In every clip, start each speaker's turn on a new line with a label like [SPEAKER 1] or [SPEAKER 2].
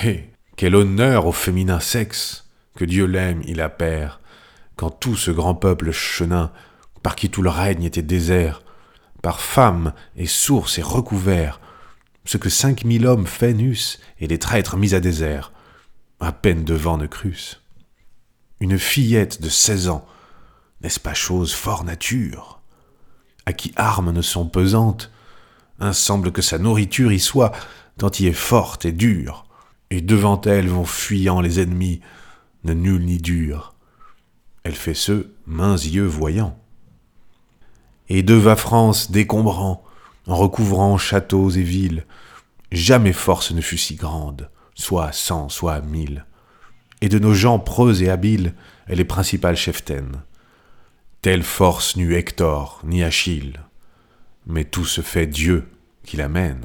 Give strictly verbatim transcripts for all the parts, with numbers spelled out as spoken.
[SPEAKER 1] Hé, quel honneur au féminin sexe, que Dieu l'aime, il appert, quand tout ce grand peuple chenin, par qui tout le règne était désert, par femme et source et recouvert, ce que cinq mille hommes faits n'eussent, et les traîtres mis à désert, à peine de vent ne crussent. Une fillette de seize ans, n'est-ce pas chose fort nature, à qui armes ne sont pesantes, un semble que sa nourriture y soit, tant y est forte et dure, et devant elle vont fuyant les ennemis, ne nul ni dur. Elle fait ceux mains yeux voyants. Et de va France décombrant, en recouvrant châteaux et villes, jamais force ne fut si grande, soit à cent, soit à mille. Et de nos gens preux et habiles, elle est principale cheftaine. Telle force n'eut Hector, ni Achille, mais tout se fait Dieu qui l'amène.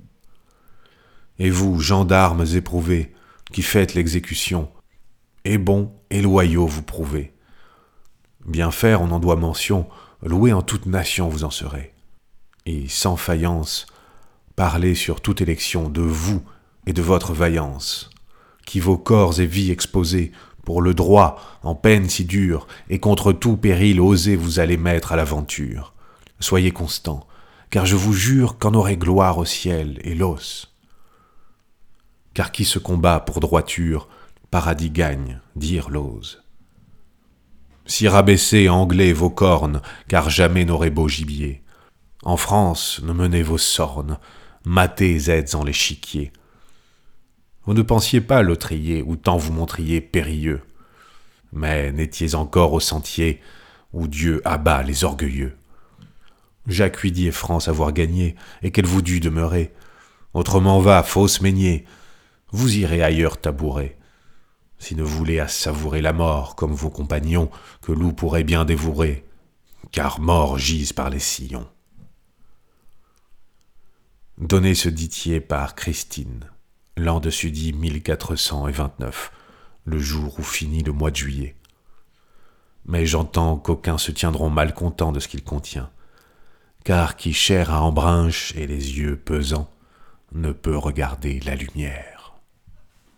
[SPEAKER 1] Et vous, gendarmes éprouvés, qui faites l'exécution, et bons et loyaux vous prouvez. Bien faire, on en doit mention, loué en toute nation vous en serez. Et sans faïence, parlez sur toute élection de vous et de votre vaillance, qui vos corps et vies exposés, pour le droit, en peine si dure, et contre tout péril osez vous allez mettre à l'aventure. Soyez constants, car je vous jure qu'en aurez gloire au ciel et l'os. Car qui se combat pour droiture, paradis gagne, dire l'ose. Si rabaissez, anglais, vos cornes, car jamais n'aurez beau gibier. En France, ne menez vos sornes, matez êtes en l'échiquier. Vous ne pensiez pas l'autrier, où tant vous montriez périlleux, mais n'étiez encore au sentier, où Dieu abat les orgueilleux. Jacques huidier France avoir gagné, et qu'elle vous dût demeurer. Autrement va, fausse meignier, vous irez ailleurs tabourer. Si ne voulez à savourer la mort, comme vos compagnons, que loup pourrait bien dévorer, car mort gisent par les sillons. Donné ce ditier par Christine, l'an dessus dit mille quatre cent vingt-neuf, le jour où finit le mois de juillet. Mais j'entends qu'aucuns se tiendront mal contents de ce qu'il contient, car qui chair à embrinche et les yeux pesants, ne peut regarder la lumière.